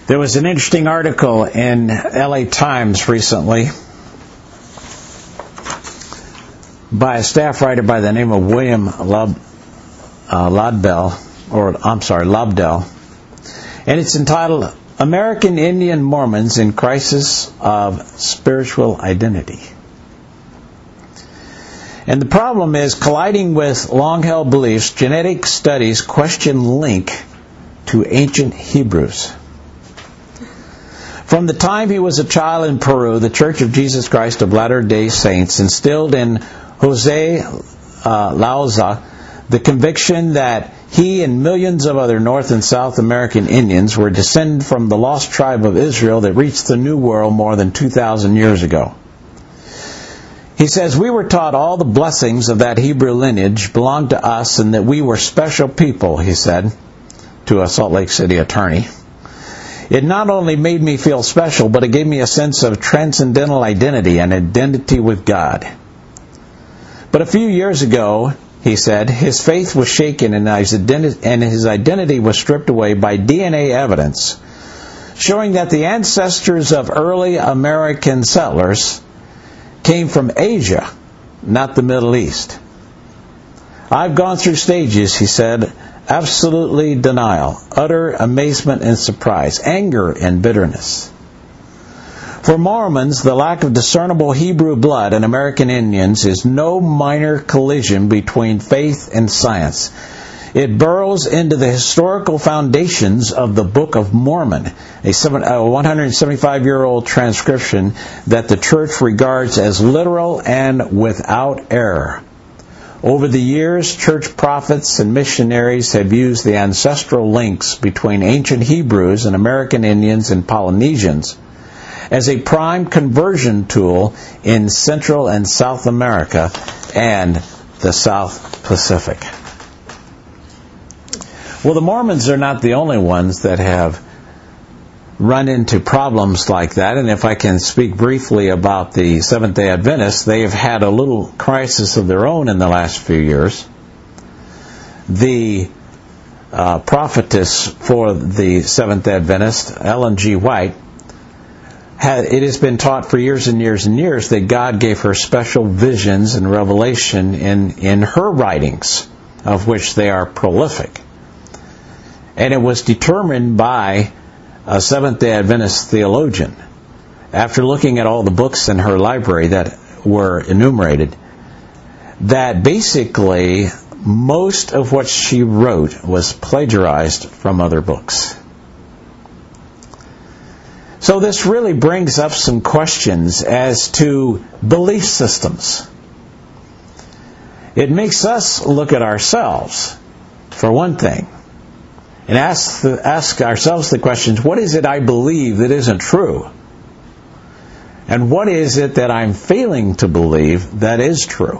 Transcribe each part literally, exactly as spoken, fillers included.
There was an interesting article in L A Times recently by a staff writer by the name of William Lob, uh, Lobdell, or I'm sorry, Lobdell, and it's entitled "American Indian Mormons in Crisis of Spiritual Identity." And the problem is, colliding with long-held beliefs, genetic studies question link to ancient Hebrews. From the time he was a child in Peru, the Church of Jesus Christ of Latter-day Saints instilled in Jose uh, Lauza the conviction that he and millions of other North and South American Indians were descended from the lost tribe of Israel that reached the New World more than two thousand years ago. He says, "We were taught all the blessings of that Hebrew lineage belonged to us and that we were special people," he said to a Salt Lake City attorney. "It not only made me feel special, but it gave me a sense of transcendental identity and identity with God. But a few years ago," he said, "his faith was shaken and his identi- and his identity was stripped away by D N A evidence showing that the ancestors of early American settlers came from Asia, not the Middle East. I've gone through stages," he said, "absolutely denial, utter amazement and surprise, anger and bitterness. For Mormons, the lack of discernible Hebrew blood in American Indians is no minor collision between faith and science. It burrows into the historical foundations of the Book of Mormon, a one hundred seventy-five-year-old transcription that the Church regards as literal and without error. Over the years, Church prophets and missionaries have used the ancestral links between ancient Hebrews and American Indians and Polynesians as a prime conversion tool in Central and South America and the South Pacific." Well, the Mormons are not the only ones that have run into problems like that. And if I can speak briefly about the Seventh-day Adventists, they have had a little crisis of their own in the last few years. The uh, prophetess for the Seventh-day Adventist, Ellen G. White, had, it has been taught for years and years and years that God gave her special visions and revelation in, in her writings, of which they are prolific. And it was determined by a Seventh-day Adventist theologian, after looking at all the books in her library that were enumerated, that basically most of what she wrote was plagiarized from other books. So this really brings up some questions as to belief systems. It makes us look at ourselves, for one thing, and ask the, ask ourselves the questions, what is it I believe that isn't true? And what is it that I'm failing to believe that is true?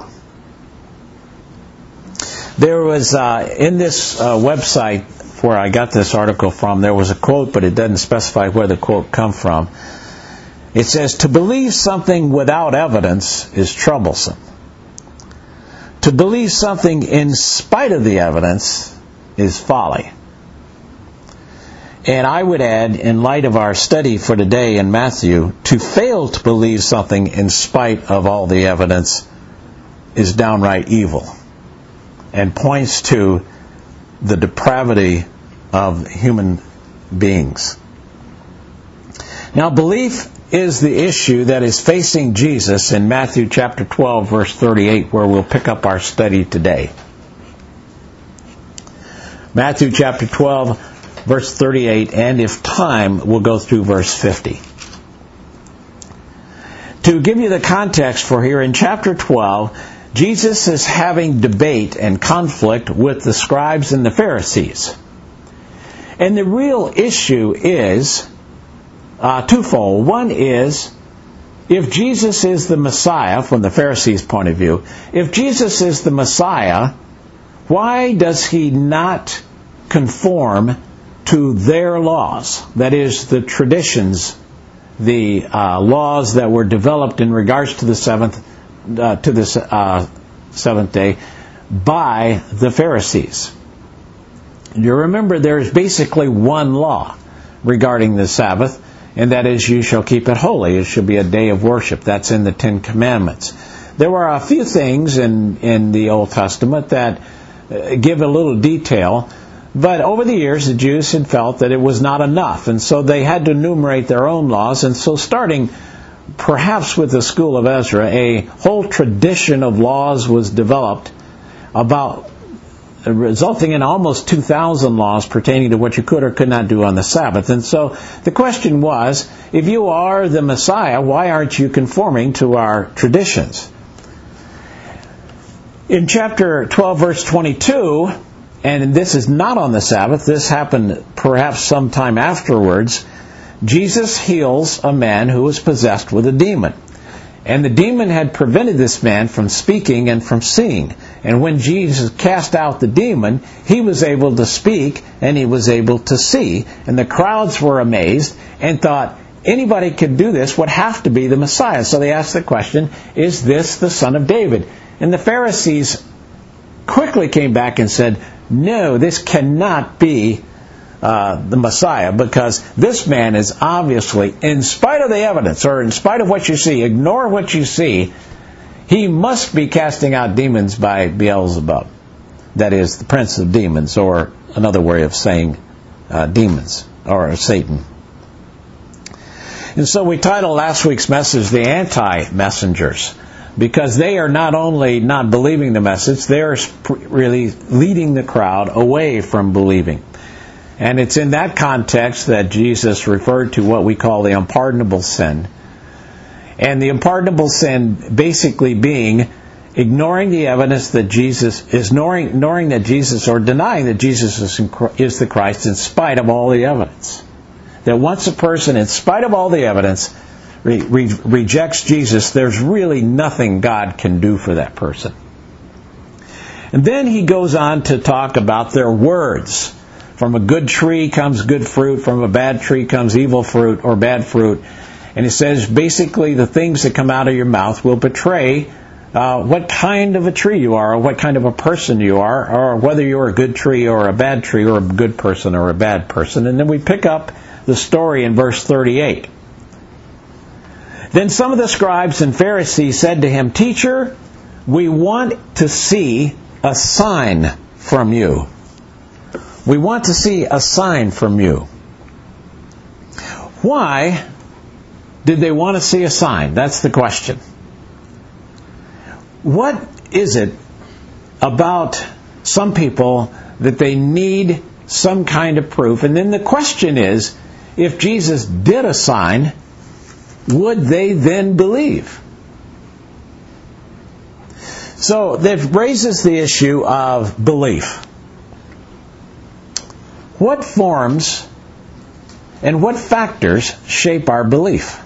There was, uh, in this uh, website where I got this article from, there was a quote, but it doesn't specify where the quote comes from. It says, "To believe something without evidence is troublesome. To believe something in spite of the evidence is folly." And I would add, in light of our study for today in Matthew, to fail to believe something in spite of all the evidence is downright evil and points to the depravity of human beings. Now, belief is the issue that is facing Jesus in Matthew chapter twelve, verse thirty-eight, where we'll pick up our study today. Matthew chapter twelve, verse thirty-eight, and if time, we'll go through verse fifty. To give you the context for here, in chapter twelve, Jesus is having debate and conflict with the scribes and the Pharisees. And the real issue is uh, twofold. One is, if Jesus is the Messiah, from the Pharisees' point of view, if Jesus is the Messiah, why does he not conform to their laws? That is, the traditions, the uh, laws that were developed in regards to the seventh, uh, to this uh, seventh day by the Pharisees. You remember, there is basically one law. regarding the Sabbath, and that is, you shall keep it holy. It shall be a day of worship. That's in the Ten Commandments. There were a few things in, in the Old Testament that uh, give a little detail, but over the years the Jews had felt that it was not enough, and so they had to enumerate their own laws. And so starting perhaps with the school of Ezra, a whole tradition of laws was developed, about resulting in almost two thousand laws pertaining to what you could or could not do on the Sabbath. And so the question was, if you are the Messiah, why aren't you conforming to our traditions? In chapter twelve, verse twenty-two, and this is not on the Sabbath, this happened perhaps sometime afterwards, Jesus heals a man who was possessed with a demon. And the demon had prevented this man from speaking and from seeing. And when Jesus cast out the demon, he was able to speak and he was able to see. And the crowds were amazed and thought, anybody could do this, would have to be the Messiah. So they asked the question, is this the Son of David? And the Pharisees quickly came back and said, no, this cannot be Uh, the Messiah, because this man is obviously, in spite of the evidence, or in spite of what you see, ignore what you see, he must be casting out demons by Beelzebub. That is, the prince of demons, or another way of saying uh, demons, or Satan. And so we titled last week's message, The Anti-Messengers, because they are not only not believing the message, they're really leading the crowd away from believing. And it's in that context that Jesus referred to what we call the unpardonable sin. And the unpardonable sin basically being ignoring the evidence that Jesus is, ignoring, ignoring that Jesus, or denying that Jesus is, is the Christ in spite of all the evidence. That once a person, in spite of all the evidence, re, re, rejects Jesus, there's really nothing God can do for that person. And then he goes on to talk about their words. From a good tree comes good fruit. From a bad tree comes evil fruit or bad fruit. And he says basically the things that come out of your mouth will betray uh, what kind of a tree you are, or what kind of a person you are, or whether you're a good tree or a bad tree, or a good person or a bad person. And then we pick up the story in verse thirty-eight. Then some of the scribes and Pharisees said to him, Teacher, we want to see a sign from you. We want to see a sign from you. Why did they want to see a sign? That's the question. What is it about some people that they need some kind of proof? And then the question is, if Jesus did a sign, would they then believe? So that raises the issue of belief. What forms and what factors shape our belief?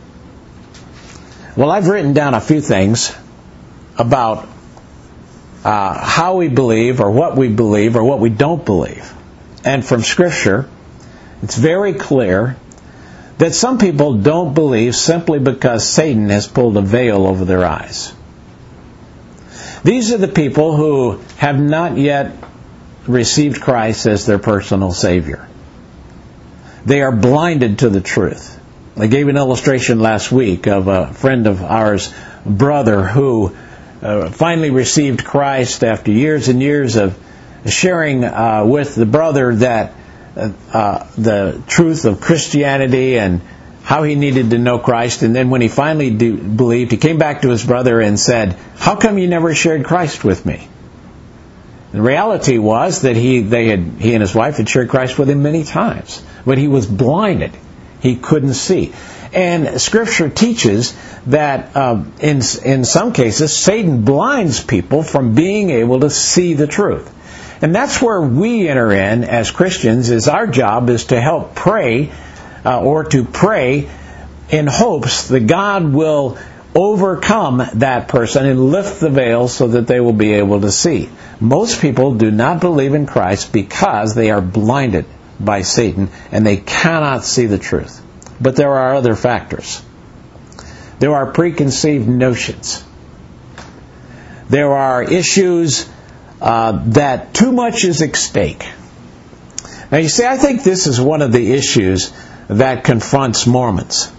Well, I've written down a few things about uh, how we believe, or what we believe, or what we don't believe. And from Scripture, it's very clear that some people don't believe simply because Satan has pulled a veil over their eyes. These are the people who have not yet received Christ as their personal Savior. They are blinded to the truth. I gave an illustration last week of a friend of ours, brother, who uh, finally received Christ after years and years of sharing uh, with the brother that uh, uh, the truth of Christianity and how he needed to know Christ. And then when he finally do, believed, he came back to his brother and said, how come you never shared Christ with me? The reality was that he, they had, he and his wife had shared Christ with him many times, but he was blinded. He couldn't see. And Scripture teaches that uh, in in some cases, Satan blinds people from being able to see the truth. And that's where we enter in as Christians. Is our job is to help pray, uh, or to pray in hopes that God will overcome that person and lift the veil so that they will be able to see. Most people do not believe in Christ because they are blinded by Satan and they cannot see the truth. But there are other factors. There are preconceived notions. There are issues uh, that too much is at stake. Now you see, I think this is one of the issues that confronts Mormons.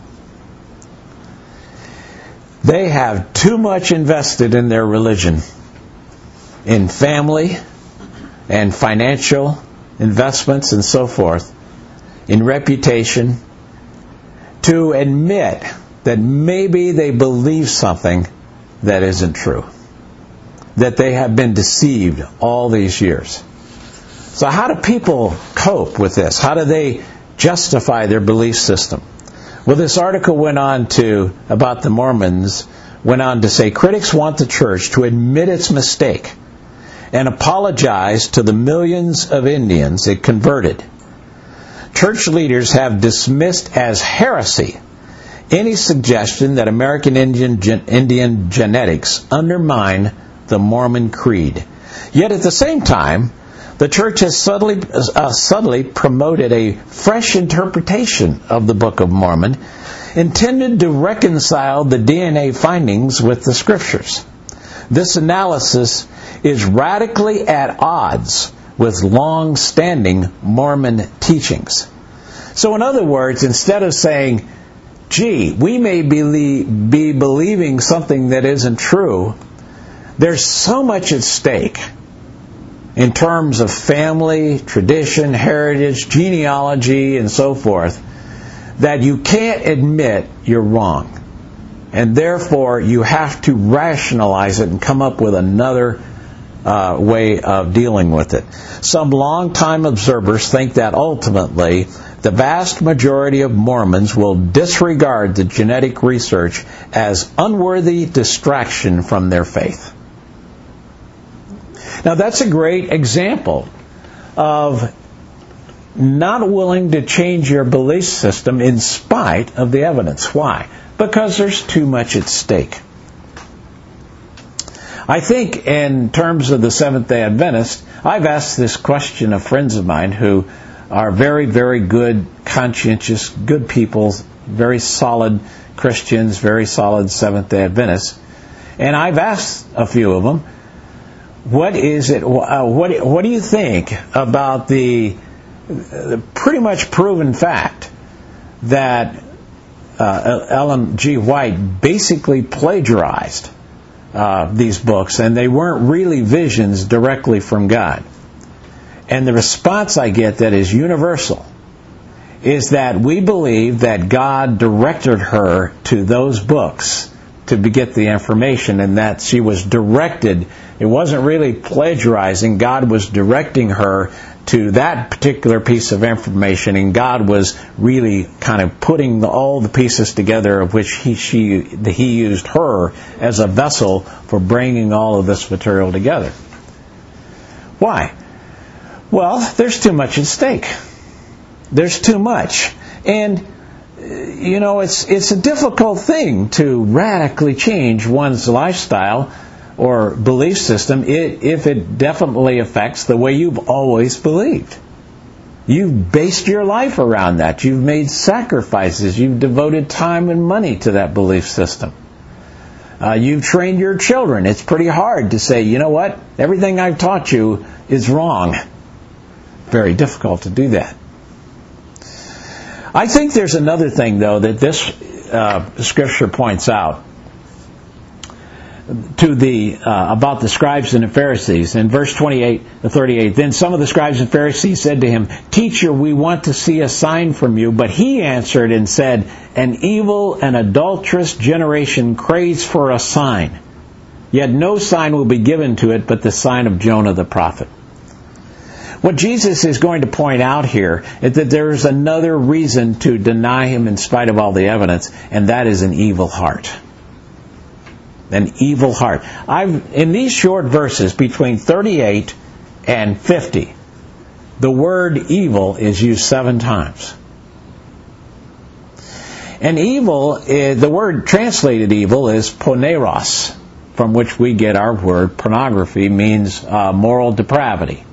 They have too much invested in their religion, in family and financial investments and so forth, in reputation, to admit that maybe they believe something that isn't true, that they have been deceived all these years. So how do people cope with this? How do they justify their belief system? Well, this article went on to, about the Mormons, went on to say, critics want the church to admit its mistake and apologize to the millions of Indians it converted. Church leaders have dismissed as heresy any suggestion that American Indian, Indian genetics undermine the Mormon creed. Yet at the same time, the church has subtly, uh, subtly promoted a fresh interpretation of the Book of Mormon intended to reconcile the D N A findings with the Scriptures. This analysis is radically at odds with long-standing Mormon teachings. So in other words, instead of saying, gee, we may be, be believing something that isn't true, there's so much at stake in terms of family, tradition, heritage, genealogy, and so forth, that you can't admit you're wrong. And therefore, you have to rationalize it and come up with another uh, way of dealing with it. Some long-time observers think that ultimately, the vast majority of Mormons will disregard the genetic research as unworthy distraction from their faith. Now, that's a great example of not willing to change your belief system in spite of the evidence. Why? Because there's too much at stake. I think in terms of the Seventh-day Adventist, I've asked this question of friends of mine who are very, very good, conscientious, good people, very solid Christians, very solid Seventh-day Adventists. And I've asked a few of them, what is it? Uh, what What do you think about the, the pretty much proven fact that uh, Ellen G. White basically plagiarized uh, these books, and they weren't really visions directly from God? And the response I get that is universal is that we believe that God directed her to those books to get the information, and that she was directed. It wasn't really plagiarizing. God was directing her to that particular piece of information, and God was really kind of putting the, all the pieces together, of which he, she, he used her as a vessel for bringing all of this material together. Why? Well, there's too much at stake. There's too much. And you know, it's it's a difficult thing to radically change one's lifestyle or belief system if it definitely affects the way you've always believed. You've based your life around that. You've made sacrifices. You've devoted time and money to that belief system. Uh, you've trained your children. It's pretty hard to say, you know what, everything I've taught you is wrong. Very difficult to do that. I think there's another thing, though, that this uh, scripture points out to the uh, about the scribes and the Pharisees. In verse twenty-eight to thirty-eight, then some of the scribes and Pharisees said to him, Teacher, we want to see a sign from you. But he answered and said, An evil and adulterous generation craves for a sign. Yet no sign will be given to it but the sign of Jonah the prophet. What Jesus is going to point out here is that there is another reason to deny him in spite of all the evidence, and that is an evil heart. An evil heart. I've in these short verses between thirty-eight and fifty, the word evil is used seven times. And evil, is, the word translated evil is poneros, from which we get our word pornography, means uh, moral depravity.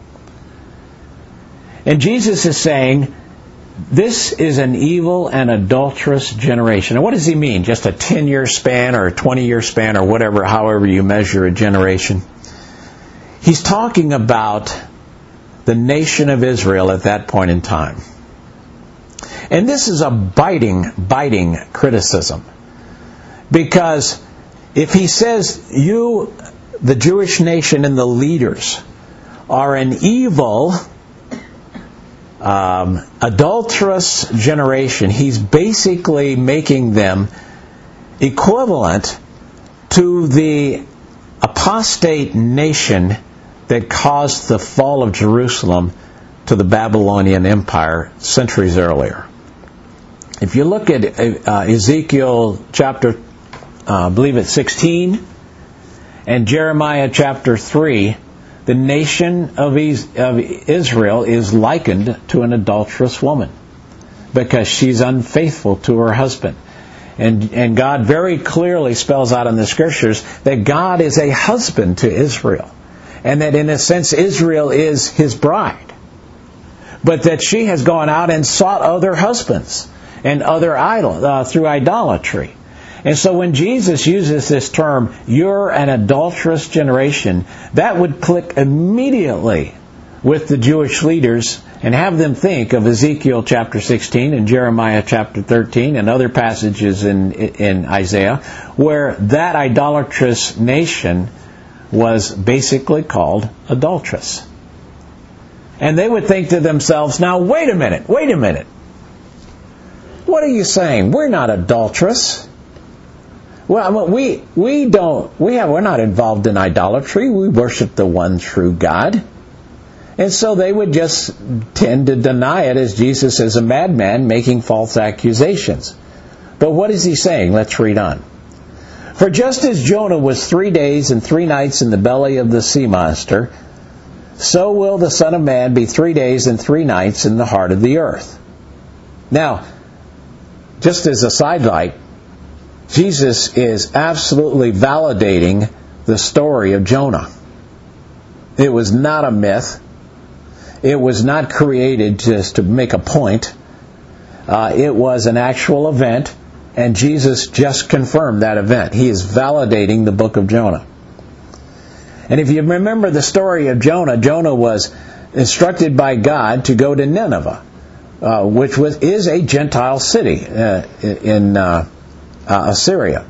And Jesus is saying, this is an evil and adulterous generation. And what does he mean? Just a ten-year span or a twenty-year span or whatever, however you measure a generation? He's talking about the nation of Israel at that point in time. And this is a biting, biting criticism. Because if he says, you, the Jewish nation and the leaders, are an evil, um, adulterous generation, he's basically making them equivalent to the apostate nation that caused the fall of Jerusalem to the Babylonian Empire centuries earlier. If you look at uh, Ezekiel chapter, uh, I believe it's sixteen, and Jeremiah chapter three, the nation of Israel is likened to an adulterous woman because she's unfaithful to her husband. And, and God very clearly spells out in the Scriptures that God is a husband to Israel. And that in a sense Israel is his bride. But that she has gone out and sought other husbands and other idol uh, through idolatry. And so when Jesus uses this term, you're an adulterous generation, that would click immediately with the Jewish leaders and have them think of Ezekiel chapter sixteen and Jeremiah chapter thirteen and other passages in, in Isaiah where that idolatrous nation was basically called adulterous. And they would think to themselves, now wait a minute, wait a minute. What are you saying? We're not adulterous. Well, we we don't we have we're not involved in idolatry. We worship the one true God. And so they would just tend to deny it as Jesus is a madman making false accusations. But what is he saying? Let's read on. For just as Jonah was three days and three nights in the belly of the sea monster, so will the Son of Man be three days and three nights in the heart of the earth. Now, just as a sidelight, Jesus is absolutely validating the story of Jonah. It was not a myth. It was not created just to make a point. Uh, it was an actual event, and Jesus just confirmed that event. He is validating the book of Jonah. And if you remember the story of Jonah, Jonah was instructed by God to go to Nineveh, uh, which was is a Gentile city uh, in uh, uh, Assyria.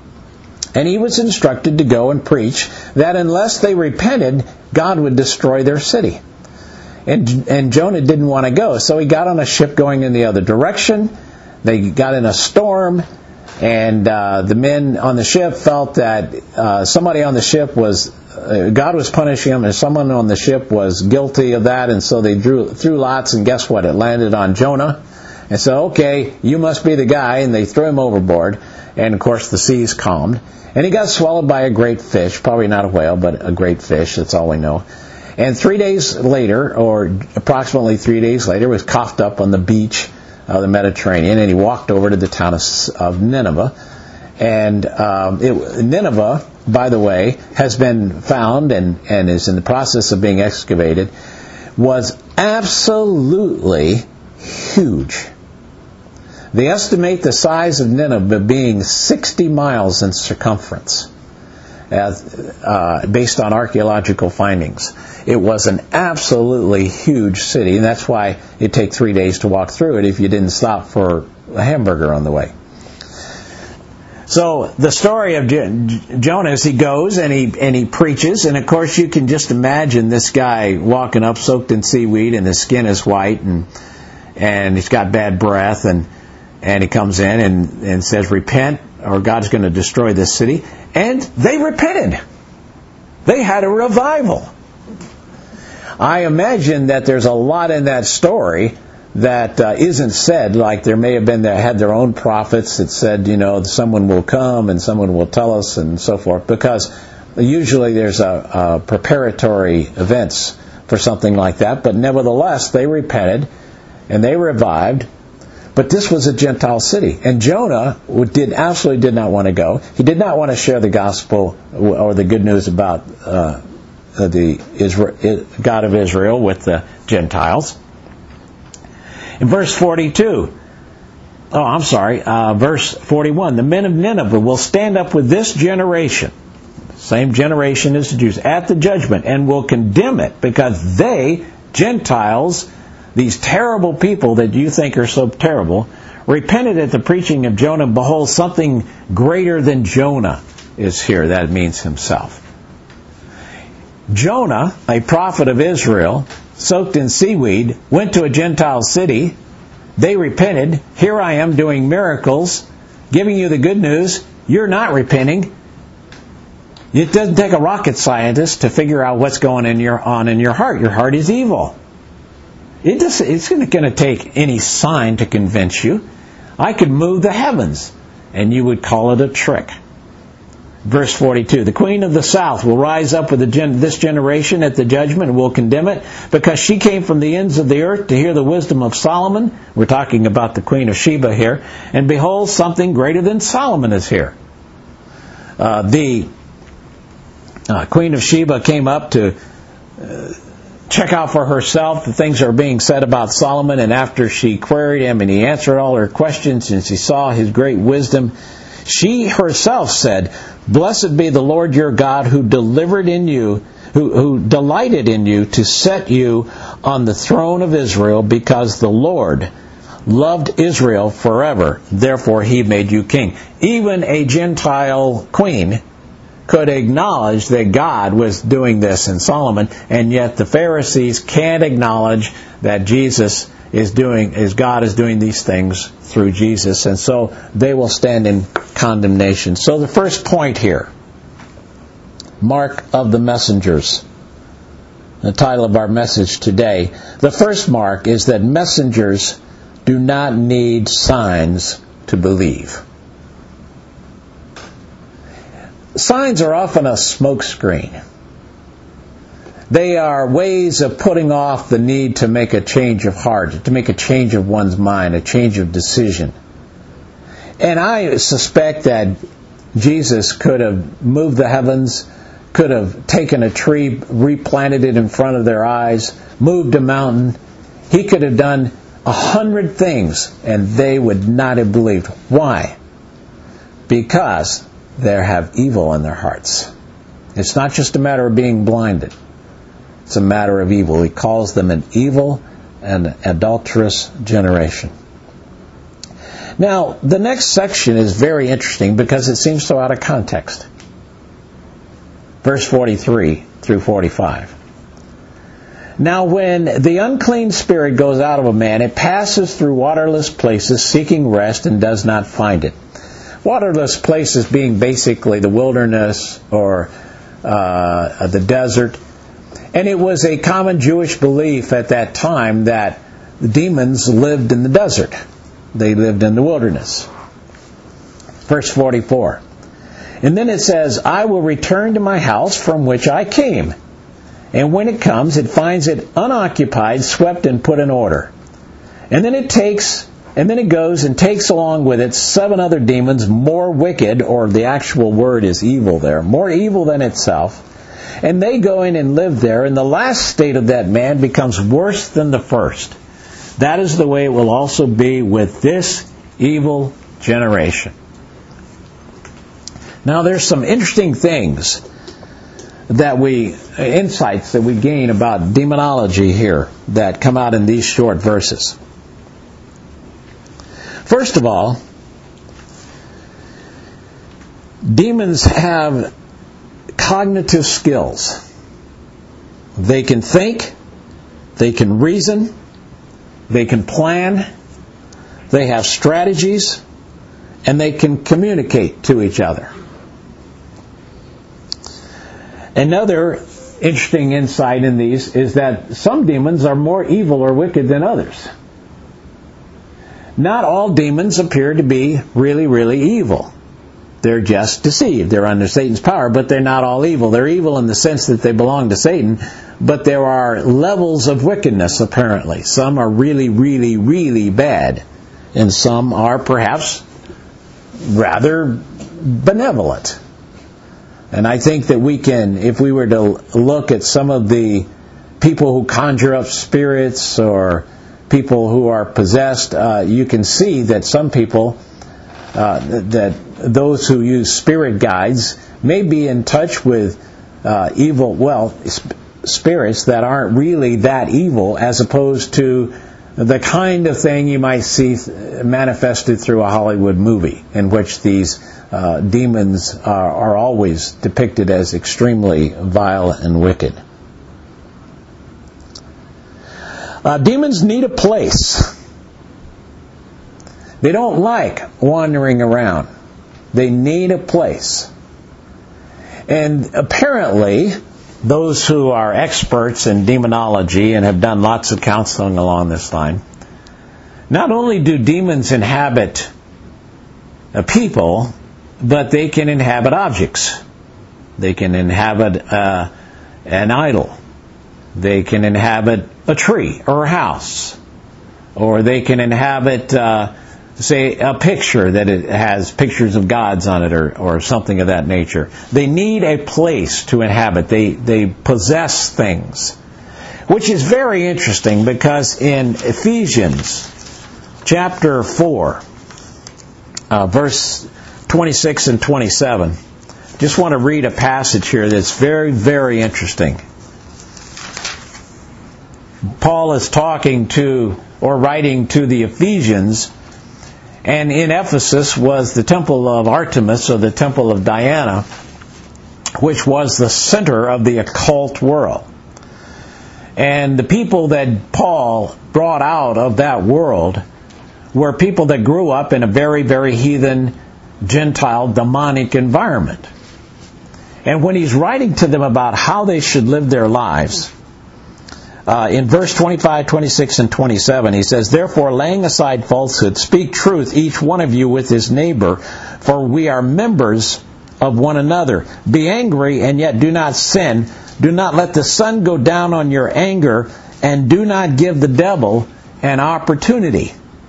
And he was instructed to go and preach that unless they repented, God would destroy their city. And, and Jonah didn't want to go, so he got on a ship going in the other direction. They got in a storm, and uh, the men on the ship felt that uh, somebody on the ship was, uh, God was punishing them, and someone on the ship was guilty of that, and so they drew threw lots, and guess what? It landed on Jonah. And so, okay, you must be the guy, and they threw him overboard, and of course the seas calmed. And he got swallowed by a great fish, probably not a whale, but a great fish, that's all we know. And three days later, or approximately three days later, was coughed up on the beach of the Mediterranean, and he walked over to the town of, of Nineveh. And um, it, Nineveh, by the way, has been found and, and is in the process of being excavated, was absolutely huge. They estimate the size of Nineveh being sixty miles in circumference, as, uh, based on archaeological findings. It was an absolutely huge city, and that's why it took three days to walk through it if you didn't stop for a hamburger on the way. So the story of Jonah is he goes and he and he preaches, and of course you can just imagine this guy walking up soaked in seaweed, and his skin is white, and and he's got bad breath, and and he comes in and, and says, repent, or God's going to destroy this city. And they repented. They had a revival. I imagine that there's a lot in that story that uh, isn't said, like there may have been, they had their own prophets that said, you know, someone will come and someone will tell us and so forth, because usually there's a, a preparatory events for something like that. But nevertheless, they repented and they revived. But this was a Gentile city, and Jonah did absolutely did not want to go. He did not want to share the gospel or the good news about uh, the Israel, God of Israel with the Gentiles. In verse forty-two, oh, I'm sorry, uh, verse forty-one, the men of Nineveh will stand up with this generation, same generation as the Jews, at the judgment, and will condemn it, because they Gentiles, these terrible people that you think are so terrible, repented at the preaching of Jonah. Behold, something greater than Jonah is here. That means himself. Jonah, a prophet of Israel, soaked in seaweed, went to a Gentile city. They repented. Here I am doing miracles, giving you the good news. You're not repenting. It doesn't take a rocket scientist to figure out what's going in your, on in your heart. Your heart is evil. It just, it's not going to take any sign to convince you. I could move the heavens, and you would call it a trick. Verse forty-two, the queen of the south will rise up with the gen- this generation at the judgment and will condemn it, because she came from the ends of the earth to hear the wisdom of Solomon. We're talking about the queen of Sheba here. And behold, something greater than Solomon is here. Uh, the uh, queen of Sheba came up to uh, check out for herself the things that are being said about Solomon, and after she queried him and he answered all her questions and she saw his great wisdom, she herself said, blessed be the Lord your God who delivered in you, who, who delighted in you to set you on the throne of Israel, because the Lord loved Israel forever. Therefore he made you king. Even a Gentile queen could acknowledge that God was doing this in Solomon, and yet the Pharisees can't acknowledge that Jesus is doing, is God is doing these things through Jesus, and so they will stand in condemnation. So the first point here, mark of the messengers, the title of our message today. The first mark is that messengers do not need signs to believe. Signs are often a smokescreen. They are ways of putting off the need to make a change of heart, to make a change of one's mind, a change of decision. And I suspect that Jesus could have moved the heavens, could have taken a tree, replanted it in front of their eyes, moved a mountain. He could have done a hundred things, and they would not have believed. Why? Because they have evil in their hearts. It's not just a matter of being blinded. It's a matter of evil. He calls them an evil and adulterous generation. Now, the next section is very interesting because it seems so out of context. Verse forty-three through forty-five. Now when the unclean spirit goes out of a man, it passes through waterless places seeking rest and does not find it. Waterless places being basically the wilderness or uh, the desert. And it was a common Jewish belief at that time that the demons lived in the desert. They lived in the wilderness. Verse forty-four. And then it says, I will return to my house from which I came. And when it comes, it finds it unoccupied, swept, and put in order. And then it takes, and then it goes and takes along with it seven other demons more wicked, or the actual word is evil there, more evil than itself. And they go in and live there, and the last state of that man becomes worse than the first. That is the way it will also be with this evil generation. Now there's some interesting things that we, insights that we gain about demonology here that come out in these short verses. First of all, demons have cognitive skills. They can think, they can reason, they can plan, they have strategies, and they can communicate to each other. Another interesting insight in these is that some demons are more evil or wicked than others. Not all demons appear to be really, really evil. They're just deceived. They're under Satan's power, but they're not all evil. They're evil in the sense that they belong to Satan, but there are levels of wickedness, apparently. Some are really, really, really bad, and some are perhaps rather benevolent. And I think that we can, if we were to look at some of the people who conjure up spirits or people who are possessed, uh, you can see that some people, uh, that those who use spirit guides may be in touch with uh, evil, well, spirits that aren't really that evil, as opposed to the kind of thing you might see manifested through a Hollywood movie, in which these uh, demons are, are always depicted as extremely vile and wicked. Uh, demons need a place. They don't like wandering around. They need a place. And apparently, those who are experts in demonology and have done lots of counseling along this line, not only do demons inhabit a people, but they can inhabit objects. They can inhabit uh, an idol. They can inhabit a tree or a house. Or they can inhabit, uh, say, a picture that it has pictures of gods on it, or, or something of that nature. They need a place to inhabit. They, they possess things. Which is very interesting, because in Ephesians chapter four, uh, verse twenty-six and twenty-seven, just want to read a passage here that's very, very interesting. Paul is talking to, or writing to the Ephesians, and in Ephesus was the temple of Artemis, or the temple of Diana, which was the center of the occult world. And the people that Paul brought out of that world were people that grew up in a very, very heathen, Gentile, demonic environment. And when he's writing to them about how they should live their lives, Uh, in verse twenty-five, twenty-six, and twenty-seven, he says, "Therefore, laying aside falsehood, speak truth, each one of you with his neighbor, for we are members of one another. Be angry, and yet do not sin. Do not let the sun go down on your anger, and do not give the devil an opportunity."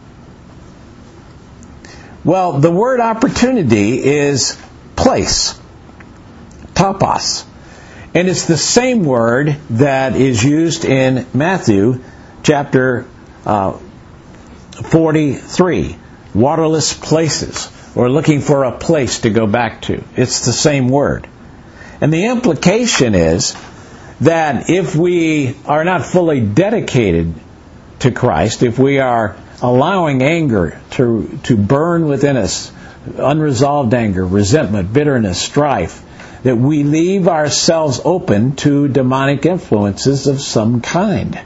Well, the word opportunity is place, topos. And it's the same word that is used in Matthew chapter uh, forty-three, waterless places, or looking for a place to go back to. It's the same word. And the implication is that if we are not fully dedicated to Christ, if we are allowing anger to, to burn within us, unresolved anger, resentment, bitterness, strife, that we leave ourselves open to demonic influences of some kind.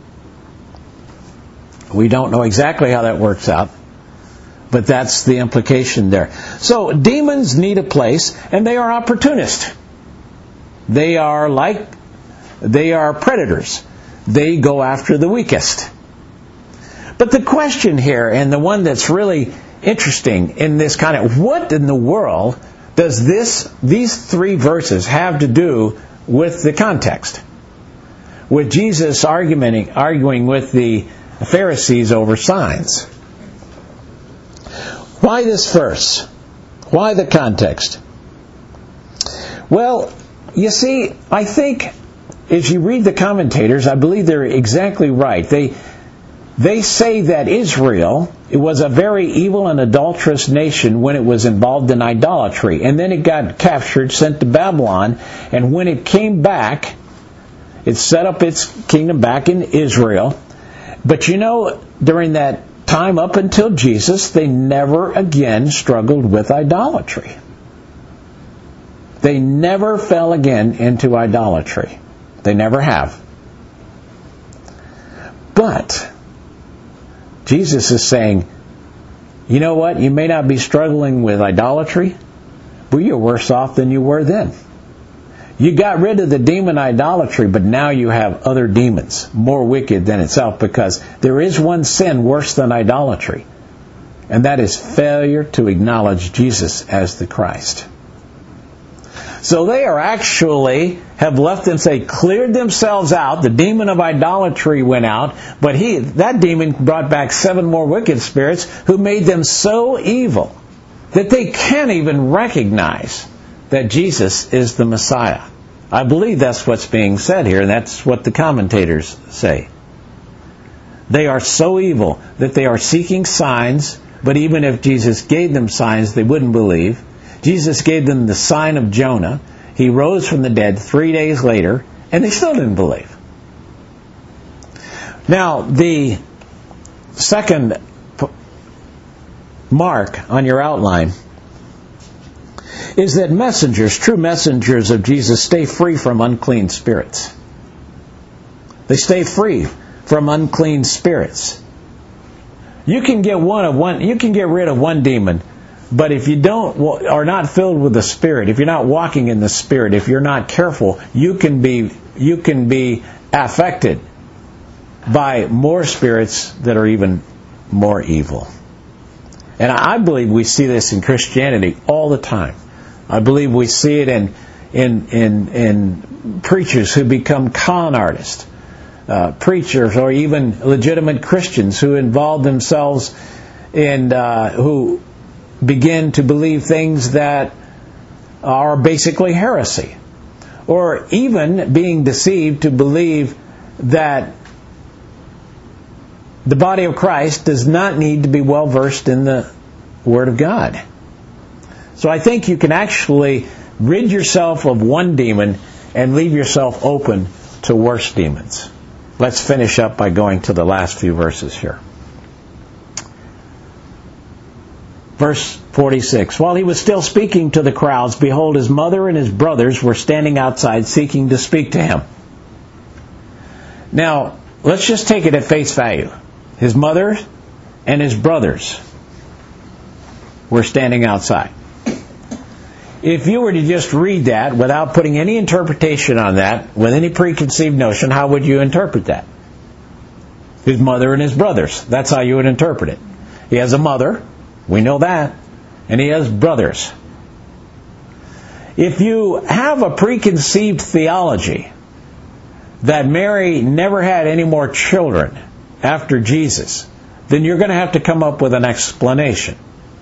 We don't know exactly how that works out, but that's the implication there. So demons need a place, and they are opportunists. They are like, they are predators. They go after the weakest. But the question here, and the one that's really interesting in this kind of, what in the world does this these three verses have to do with the context? With Jesus arguing, arguing with the Pharisees over signs. Why this verse? Why the context? Well, you see, I think as you read the commentators, I believe they're exactly right. They They say that Israel, it was a very evil and adulterous nation when it was involved in idolatry. And then it got captured, sent to Babylon. And when it came back, it set up its kingdom back in Israel. But you know, during that time up until Jesus, they never again struggled with idolatry. They never fell again into idolatry. They never have. But Jesus is saying, you know what? You may not be struggling with idolatry, but you're worse off than you were then. You got rid of the demon idolatry, but now you have other demons, more wicked than itself, because there is one sin worse than idolatry, and that is failure to acknowledge Jesus as the Christ. So they are actually have left them, say, cleared themselves out. The demon of idolatry went out, but he that demon brought back seven more wicked spirits who made them so evil that they can't even recognize that Jesus is the Messiah. I believe that's what's being said here, and that's what the commentators say. They are so evil that they are seeking signs, but even if Jesus gave them signs, they wouldn't believe. Jesus gave them the sign of Jonah. He rose from the dead three days later, And they still didn't believe. Now, the second mark on your outline is that messengers, true messengers of Jesus, stay free from unclean spirits. They stay free from unclean spirits. You can get one of one. You can get rid of one demon, but if you don't are not filled with the Spirit, if you're not walking in the Spirit, if you're not careful, you can be you can be affected by more spirits that are even more evil. And I believe we see this in Christianity all the time. I believe we see it in in in, in preachers who become con artists. Uh, preachers or even legitimate Christians who involve themselves in, uh, who begin to believe things that are basically heresy. Or even being deceived to believe that the body of Christ does not need to be well versed in the Word of God. So I think you can actually rid yourself of one demon and leave yourself open to worse demons. Let's finish up by going to the last few verses here. Verse forty-six. While he was still speaking to the crowds, behold, his mother and his brothers were standing outside seeking to speak to him. Now, let's just take it at face value. His mother and his brothers were standing outside. If you were to just read that without putting any interpretation on that, with any preconceived notion, how would you interpret that? His mother and his brothers. That's how you would interpret it. He has a mother, we know that, and he has brothers. If you have a preconceived theology that Mary never had any more children after Jesus, then you're going to have to come up with an explanation.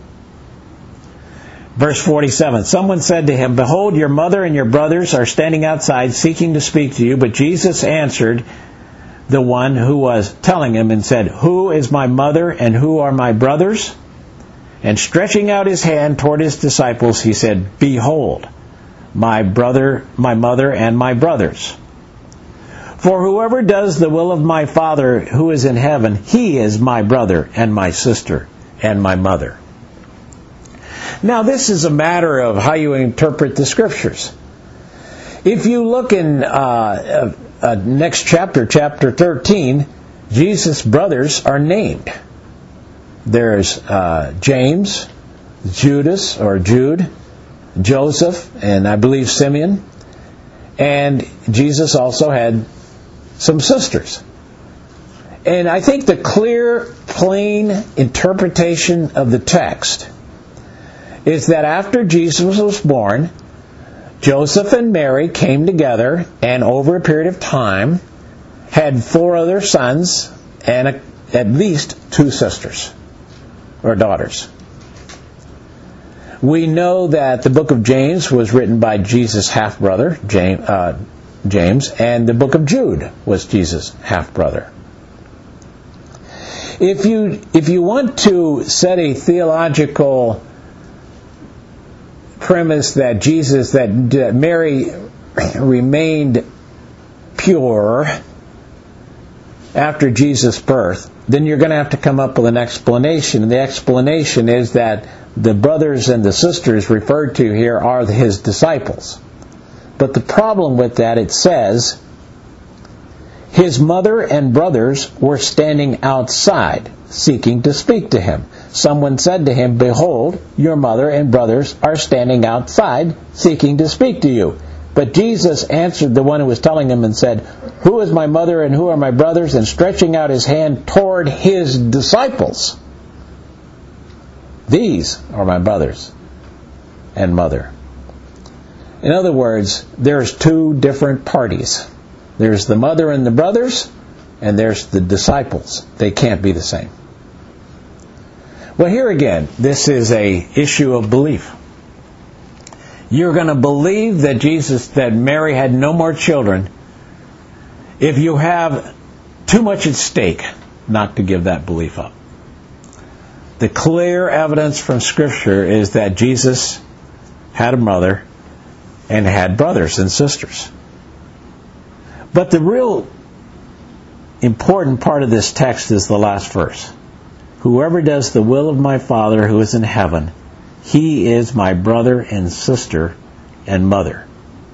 Verse forty-seven, someone said to him, behold, your mother and your brothers are standing outside seeking to speak to you. But Jesus answered the one who was telling him and said, who is my mother and who are my brothers? And stretching out his hand toward his disciples, he said, behold, my brother, my mother and my brothers. For whoever does the will of my Father who is in heaven, he is my brother and my sister and my mother. Now, this is a matter of how you interpret the Scriptures. If you look in uh, uh, uh, next chapter, chapter thirteen, Jesus' brothers are named. There's uh, James, Judas, or Jude, Joseph, and I believe Simeon. And Jesus also had some sisters. And I think the clear, plain interpretation of the text is that after Jesus was born, Joseph and Mary came together and over a period of time had four other sons and a, at least two sisters or daughters. We know that the book of James was written by Jesus' half-brother, James, uh, James, and the book of Jude was Jesus' half-brother. If you, if you want to set a theological premise that Jesus, that Mary remained pure after Jesus' birth, then you're going to have to come up with an explanation. And the explanation is that the brothers and the sisters referred to here are his disciples. But the problem with that, it says, his mother and brothers were standing outside, seeking to speak to him. Someone said to him, behold, your mother and brothers are standing outside, seeking to speak to you. But Jesus answered the one who was telling him and said, who is my mother and who are my brothers? And stretching out his hand toward his disciples, these are my brothers and mother. In other words, there's two different parties. There's the mother and the brothers, and there's the disciples. They can't be the same. Well, here again, this is a issue of belief. You're going to believe that Jesus, that Mary had no more children if you have too much at stake not to give that belief up. The clear evidence from Scripture is that Jesus had a mother and had brothers and sisters. But the real important part of this text is the last verse. Whoever does the will of my Father who is in heaven, he is my brother and sister and mother.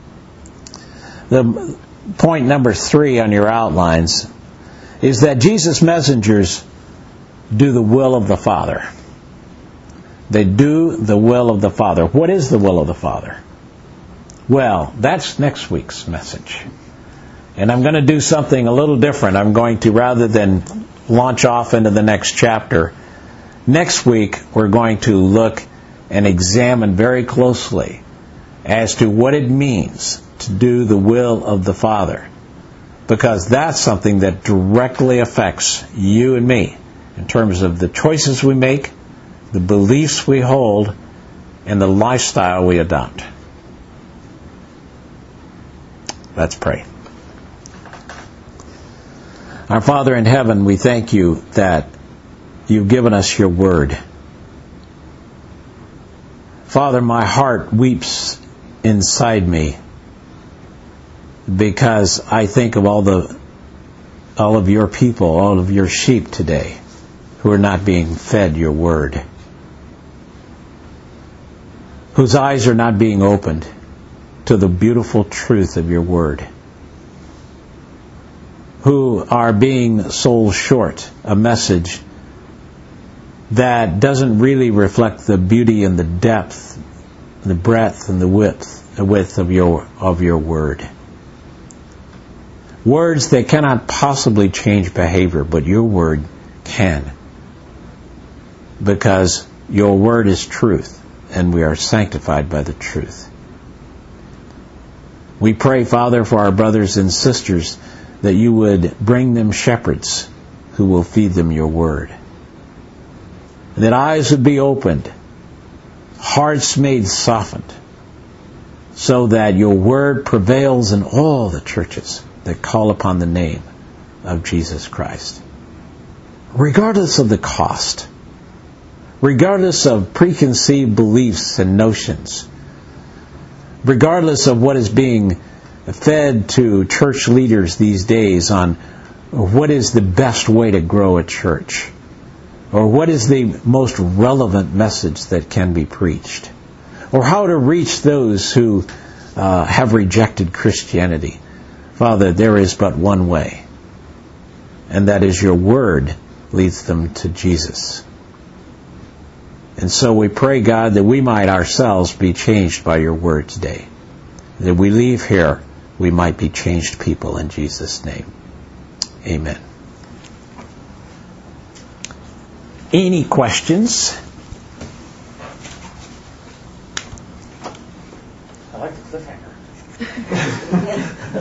The point number three on your outlines is that Jesus' messengers do the will of the Father. They do the will of the Father. What is the will of the Father? Well, that's next week's message. And I'm going to do something a little different. I'm going to, rather than launch off into the next chapter, next week we're going to look and examine very closely as to what it means to do the will of the Father. Because that's something that directly affects you and me in terms of the choices we make, the beliefs we hold, and the lifestyle we adopt. Let's pray. Our Father in heaven, we thank you that you've given us your word. Father, my heart weeps inside me because I think of all the all of your people, all of your sheep today who are not being fed your word, whose eyes are not being opened to the beautiful truth of your word, who are being sold short a message that doesn't really reflect the beauty and the depth, the breadth and the width, the width of your of your word. Words that cannot possibly change behavior, but your word can. Because your word is truth, and we are sanctified by the truth. We pray, Father, for our brothers and sisters, that you would bring them shepherds who will feed them your word. And that eyes would be opened, hearts made softened, so that your word prevails in all the churches that call upon the name of Jesus Christ. Regardless of the cost, regardless of preconceived beliefs and notions, regardless of what is being fed to church leaders these days on what is the best way to grow a church, or what is the most relevant message that can be preached, or how to reach those who uh, have rejected Christianity. Father, there is but one way, and that is your word leads them to Jesus. And so we pray, God, that we might ourselves be changed by your word today. That we leave here, we might be changed people in Jesus' name. Amen. Any questions? I like the cliffhanger.